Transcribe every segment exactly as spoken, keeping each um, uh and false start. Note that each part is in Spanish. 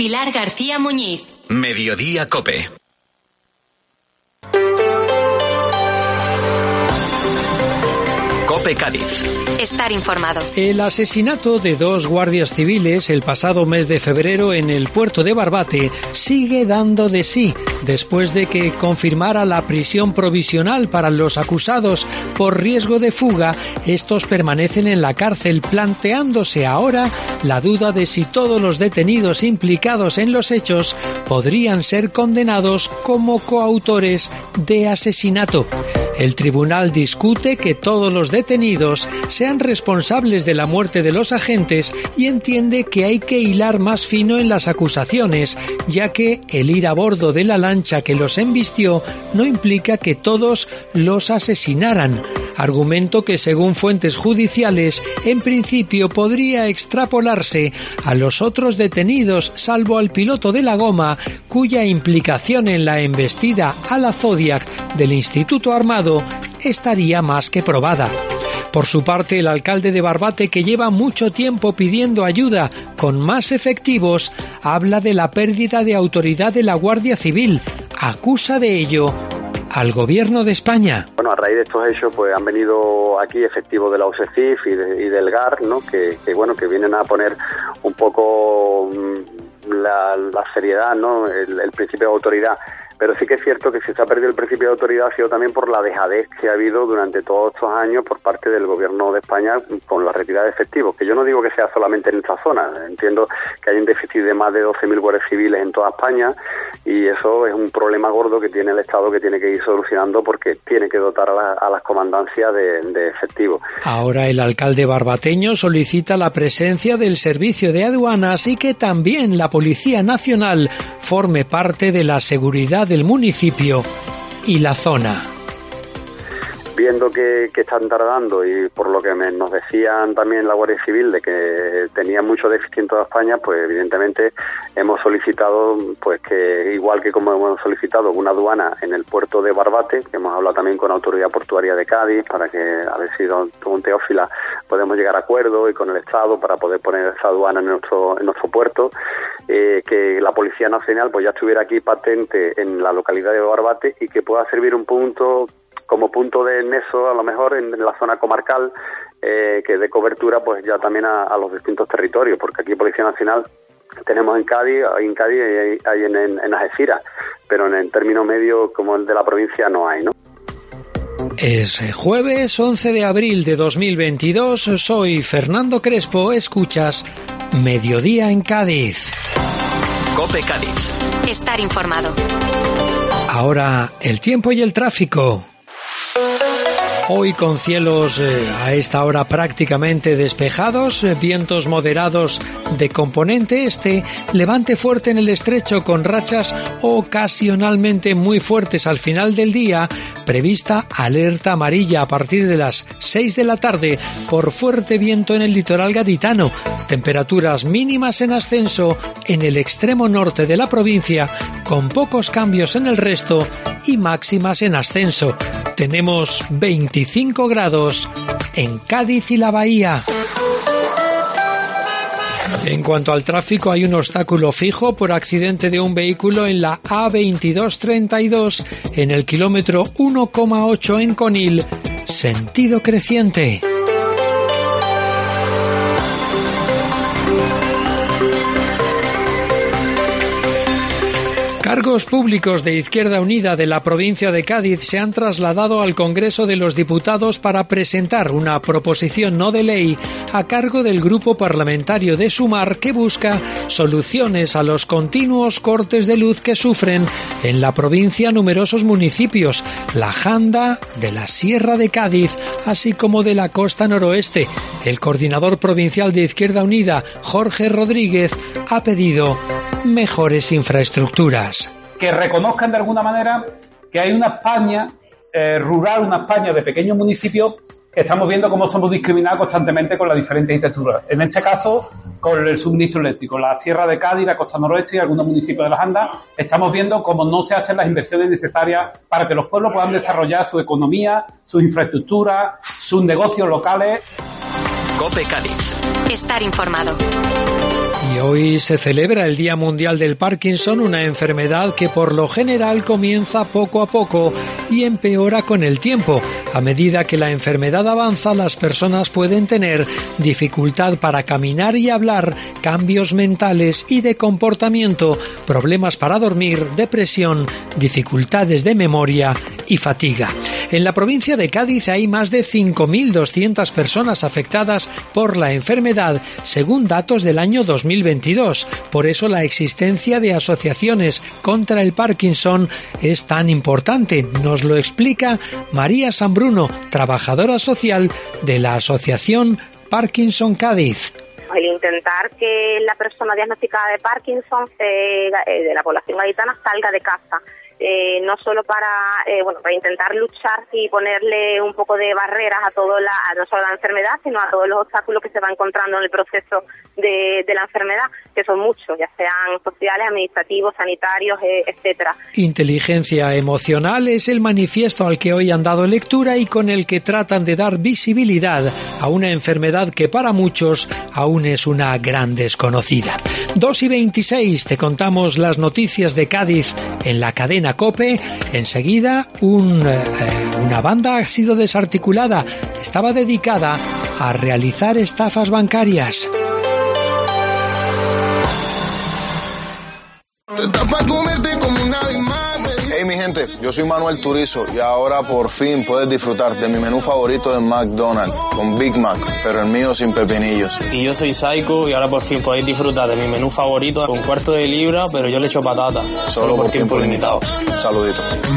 Pilar García Muñiz. Mediodía Cope. Cope Cádiz. Estar informado. El asesinato de dos guardias civiles el pasado mes de febrero en el puerto de Barbate sigue dando de sí, después de que confirmara la prisión provisional para los acusados por riesgo de fuga. Estos permanecen en la cárcel, planteándose ahora la duda de si todos los detenidos implicados en los hechos podrían ser condenados como coautores de asesinato. El tribunal discute que todos los detenidos sean responsables de la muerte de los agentes y entiende que hay que hilar más fino en las acusaciones, ya que el ir a bordo de la lancha que los embistió no implica que todos los asesinaran. Argumento que, según fuentes judiciales, en principio podría extrapolarse a los otros detenidos, salvo al piloto de la goma, cuya implicación en la embestida a la Zodiac del Instituto Armado estaría más que probada. Por su parte, el alcalde de Barbate, que lleva mucho tiempo pidiendo ayuda con más efectivos, habla de la pérdida de autoridad de la Guardia Civil. Acusa de ello al Gobierno de España. Bueno, a raíz de estos hechos, pues han venido aquí efectivos de la U S E C I F y, de, y del G A R, ¿no? Que, que bueno, que vienen a poner un poco la, la seriedad, ¿no? El, el principio de autoridad. Pero sí que es cierto que si se ha perdido el principio de autoridad ha sido también por la dejadez que ha habido durante todos estos años por parte del Gobierno de España con la retirada de efectivos, que yo no digo que sea solamente en esta zona, entiendo que hay un déficit de más de doce mil guardias civiles en toda España y eso es un problema gordo que tiene el Estado que tiene que ir solucionando porque tiene que dotar a, la, a las comandancias de, de efectivos. Ahora el alcalde barbateño solicita la presencia del Servicio de Aduanas y que también la Policía Nacional forme parte de la seguridad del municipio y la zona. Viendo que, que están tardando y por lo que me, nos decían también la Guardia Civil de que tenía mucho déficit en toda España, pues evidentemente hemos solicitado pues que igual que como hemos solicitado una aduana en el puerto de Barbate, que hemos hablado también con la Autoridad Portuaria de Cádiz para que a ver si con Teófila podemos llegar a acuerdo y con el Estado para poder poner esa aduana en nuestro en nuestro puerto, eh, que la Policía Nacional pues ya estuviera aquí patente en la localidad de Barbate y que pueda servir un punto como punto de nexo a lo mejor en la zona comarcal eh, que dé cobertura pues ya también a, a los distintos territorios, porque aquí Policía Nacional tenemos en Cádiz, hay en Cádiz y hay, hay en, en, en Algeciras, pero en el término medio como el de la provincia no hay, ¿no? Es jueves once de abril de dos mil veintidós, soy Fernando Crespo, escuchas Mediodía en Cádiz. Cope Cádiz. Estar informado. Ahora el tiempo y el tráfico. Hoy con cielos eh, a esta hora prácticamente despejados, eh, vientos moderados de componente este, levante fuerte en el estrecho con rachas ocasionalmente muy fuertes al final del día, prevista alerta amarilla a partir de las seis de la tarde por fuerte viento en el litoral gaditano, temperaturas mínimas en ascenso en el extremo norte de la provincia, con pocos cambios en el resto y máximas en ascenso. Tenemos veinticinco grados en Cádiz y la Bahía. En cuanto al tráfico, hay un obstáculo fijo por accidente de un vehículo en la A veintidós treinta y dos en el kilómetro uno coma ocho en Conil, sentido creciente. Cargos públicos de Izquierda Unida de la provincia de Cádiz se han trasladado al Congreso de los Diputados para presentar una proposición no de ley a cargo del grupo parlamentario de Sumar que busca soluciones a los continuos cortes de luz que sufren en la provincia numerosos municipios, la Janda, de la Sierra de Cádiz, así como de la costa noroeste. El coordinador provincial de Izquierda Unida, Jorge Rodríguez, ha pedido mejores infraestructuras. Que reconozcan de alguna manera que hay una España eh, rural, una España de pequeños municipios que estamos viendo cómo somos discriminados constantemente con las diferentes infraestructuras. En este caso, con el suministro eléctrico. La Sierra de Cádiz, la costa noroeste y algunos municipios de las Andas, estamos viendo cómo no se hacen las inversiones necesarias para que los pueblos puedan desarrollar su economía, sus infraestructuras, sus negocios locales. Cope Cádiz. Estar informado. Y hoy se celebra el Día Mundial del Parkinson, una enfermedad que por lo general comienza poco a poco y empeora con el tiempo. A medida que la enfermedad avanza, las personas pueden tener dificultad para caminar y hablar, cambios mentales y de comportamiento, problemas para dormir, depresión, dificultades de memoria y fatiga. En la provincia de Cádiz hay más de cinco mil doscientas personas afectadas por la enfermedad, según datos del año dos mil veintidós. Por eso la existencia de asociaciones contra el Parkinson es tan importante. Nos lo explica María Sanbruno, trabajadora social de la Asociación Parkinson Cádiz. El intentar que la persona diagnosticada de Parkinson eh, de la población gaditana salga de casa. Eh, no solo para eh, bueno para intentar luchar y ponerle un poco de barreras a todo la a no solo a la enfermedad, sino a todos los obstáculos que se va encontrando en el proceso de, de la enfermedad, que son muchos, ya sean sociales, administrativos, sanitarios, eh, etcétera. Inteligencia emocional es el manifiesto al que hoy han dado lectura y con el que tratan de dar visibilidad a una enfermedad que para muchos aún es una gran desconocida. dos y veintiséis, te contamos las noticias de Cádiz en la cadena COPE. Enseguida, un, eh, una banda ha sido desarticulada. Estaba dedicada a realizar estafas bancarias. Hey mi gente, yo soy Manuel Turizo y ahora por fin puedes disfrutar de mi menú favorito de McDonald's con Big Mac, pero el mío sin pepinillos. Y yo soy Psycho y ahora por fin podéis disfrutar de mi menú favorito con cuarto de libra, pero yo le echo patata. Solo, solo por, por tiempo, tiempo limitado. Un saludito.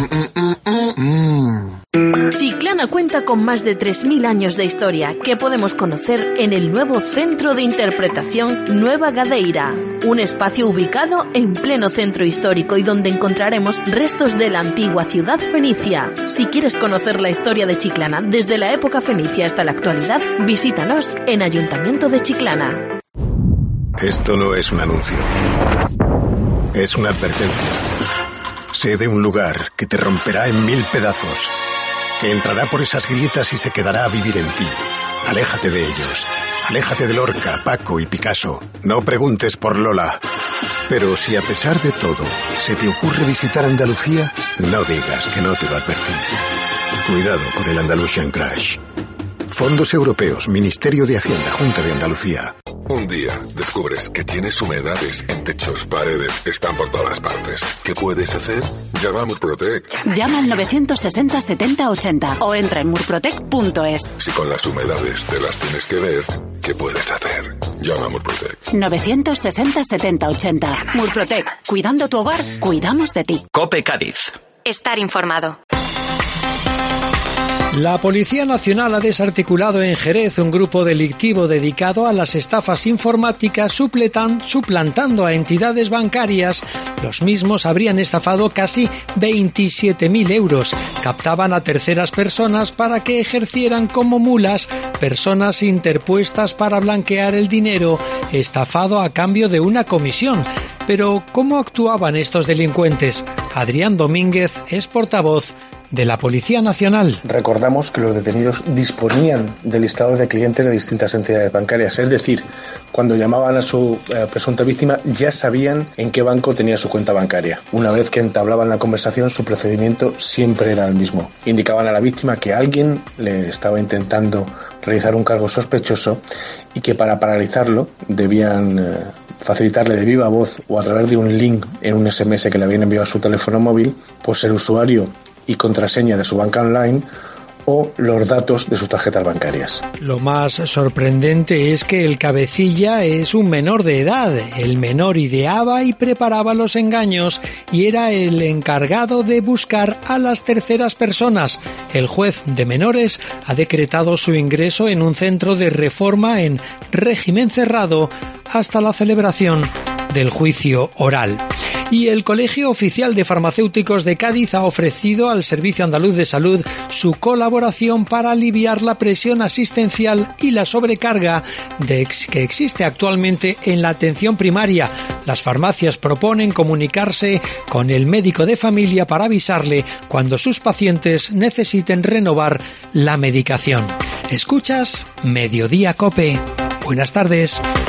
Chiclana cuenta con más de tres mil años de historia que podemos conocer en el nuevo Centro de Interpretación Nueva Gadeira, un espacio ubicado en pleno centro histórico y donde encontraremos restos de la antigua ciudad fenicia. Si quieres conocer la historia de Chiclana desde la época fenicia hasta la actualidad, visítanos en Ayuntamiento de Chiclana. Esto no es un anuncio, es una advertencia. Sé de un lugar que te romperá en mil pedazos, que entrará por esas grietas y se quedará a vivir en ti. Aléjate de ellos. Aléjate de Lorca, Paco y Picasso. No preguntes por Lola. Pero si a pesar de todo se te ocurre visitar Andalucía, no digas que no te lo advertí. Cuidado con el Andalusian Crash. Fondos Europeos, Ministerio de Hacienda, Junta de Andalucía. Un día descubres que tienes humedades en techos, paredes, están por todas partes. ¿Qué puedes hacer? Llama a Murprotec. Llama al novecientos sesenta setenta ochenta o entra en murprotec punto es. Si con las humedades te las tienes que ver, ¿qué puedes hacer? Llama a Murprotec. novecientos sesenta setenta ochenta. Murprotec. Cuidando tu hogar, cuidamos de ti. COPE Cádiz. Estar informado. La Policía Nacional ha desarticulado en Jerez un grupo delictivo dedicado a las estafas informáticas supletan, suplantando a entidades bancarias. Los mismos habrían estafado casi veintisiete mil euros. Captaban a terceras personas para que ejercieran como mulas, personas interpuestas para blanquear el dinero estafado a cambio de una comisión. Pero, ¿cómo actuaban estos delincuentes? Adrián Domínguez es portavoz de la Policía Nacional. Recordamos que los detenidos disponían de listados de clientes de distintas entidades bancarias, es decir, cuando llamaban a su eh, presunta víctima ya sabían en qué banco tenía su cuenta bancaria. Una vez que entablaban la conversación, su procedimiento siempre era el mismo. Indicaban a la víctima que alguien le estaba intentando realizar un cargo sospechoso y que para paralizarlo debían eh, facilitarle de viva voz o a través de un link en un ese eme ese que le habían enviado a su teléfono móvil, pues el usuario y contraseña de su banca online o los datos de sus tarjetas bancarias. Lo más sorprendente es que el cabecilla es un menor de edad. El menor ideaba y preparaba los engaños y era el encargado de buscar a las terceras personas. El juez de menores ha decretado su ingreso en un centro de reforma en régimen cerrado hasta la celebración del juicio oral. Y el Colegio Oficial de Farmacéuticos de Cádiz ha ofrecido al Servicio Andaluz de Salud su colaboración para aliviar la presión asistencial y la sobrecarga de ex- que existe actualmente en la atención primaria. Las farmacias proponen comunicarse con el médico de familia para avisarle cuando sus pacientes necesiten renovar la medicación. Escuchas Mediodía COPE. Buenas tardes.